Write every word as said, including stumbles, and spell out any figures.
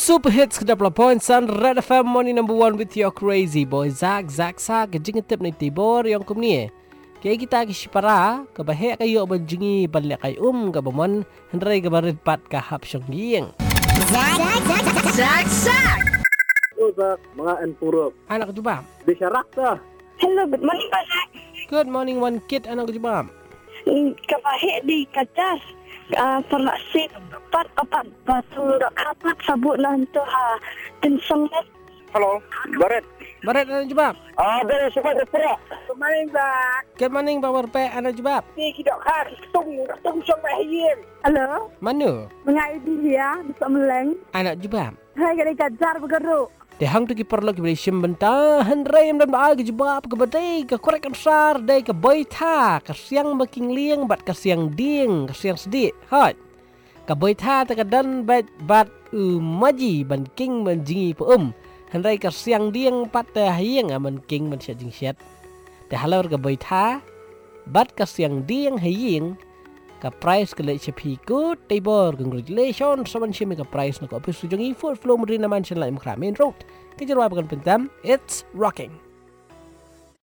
Super hits ke double point Sun Red F M morning number one with your crazy boy Zak Zak Zak kejing tip ni tibor yang kum ni. Kaya kita ke sipara ke bahek kayo benjingi balik kay um ke bamon hendrai ke barit pat ke hap syong gieng. Zak Zak Zak Zak. Oh Zak, mga anpurok. Anak jubam. Bisyarak ta. Hello, good morning Pak Zak. Good morning one kid anak jubam. Kabahek di kacar. Uh, pernah sih pat papat batu dak kapak sabut nantu ha tensang net. Hello, Baret. Barit anak jubam. Ah, dari suka terpura. Kemarin Zak. Good morning power pe anak jubam. Ni kita kan tung tung song mahien. Halo, Manu mengai dia bisa meleng. anak jubam. Hai kali kacar bergeru. Dehang tu ki perlu ki beli simbenta hendrai dan baag jubab ke badai ke korek besar dai ke boita ke siang baking liang bat ke siang ding ke siang sedik hot ke boita te ke dan bat bat u maji ban king ban jingi pe um hendrai ke siang ding pat te hiang aman king ban sia jing siat te halor ke boita bat ke siang ding hiang ke price ke lek cepi ku tibor congratulations saban shime ke price nak opis sujungi full flow mudri naman chen lai mukra main road ke jarwa bagan pentam it's rocking.